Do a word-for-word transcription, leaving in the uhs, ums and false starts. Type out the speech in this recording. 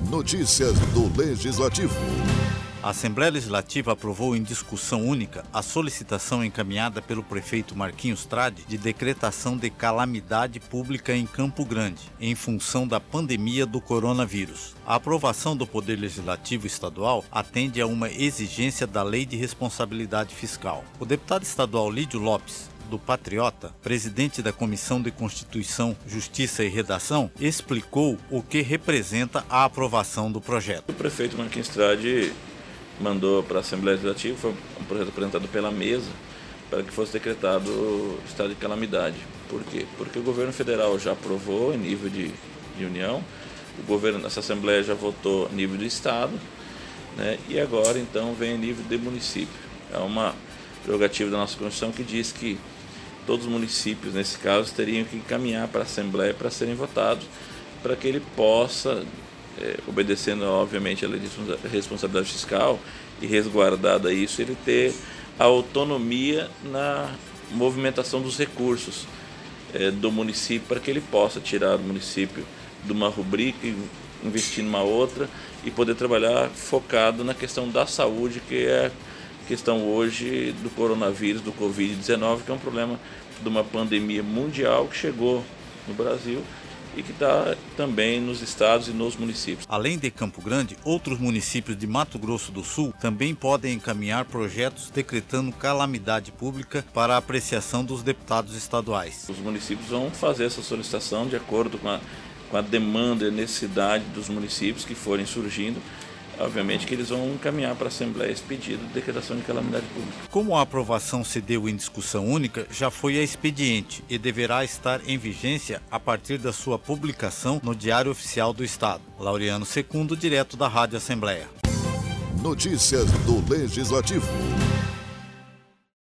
Notícias do Legislativo. A Assembleia Legislativa aprovou em discussão única a solicitação encaminhada pelo prefeito Marquinhos Trade de decretação de calamidade pública em Campo Grande, em função da pandemia do coronavírus. A aprovação do Poder Legislativo Estadual atende a uma exigência da Lei de Responsabilidade Fiscal. O deputado estadual Lídio Lopes, do Patriota, presidente da Comissão de Constituição, Justiça e Redação, explicou o que representa a aprovação do projeto. O prefeito Marquinhos Trade mandou para a Assembleia Legislativa, foi um projeto apresentado pela mesa, para que fosse decretado o estado de calamidade. Por quê? Porque o governo federal já aprovou em nível de, de União, o governo, essa Assembleia já votou em nível de estado, né, e agora então vem em nível de município. É uma prerrogativa da nossa Constituição que diz que todos os municípios, nesse caso, teriam que encaminhar para a Assembleia para serem votados, para que ele possa, é, obedecendo obviamente a lei de responsabilidade fiscal e resguardada isso, ele ter a autonomia na movimentação dos recursos é, do município, para que ele possa tirar do município de uma rubrica e investir numa outra e poder trabalhar focado na questão da saúde, que é questão hoje do coronavírus, do covid dezenove, que é um problema de uma pandemia mundial que chegou no Brasil e que está também nos estados e nos municípios. Além de Campo Grande, outros municípios de Mato Grosso do Sul também podem encaminhar projetos decretando calamidade pública para a apreciação dos deputados estaduais. Os municípios vão fazer essa solicitação de acordo com a, com a demanda e necessidade dos municípios que forem surgindo. Obviamente que eles vão encaminhar para a Assembleia esse pedido de decretação de calamidade pública. Como a aprovação se deu em discussão única, já foi a expediente e deverá estar em vigência a partir da sua publicação no Diário Oficial do Estado. Laureano Secundo, direto da Rádio Assembleia. Notícias do Legislativo.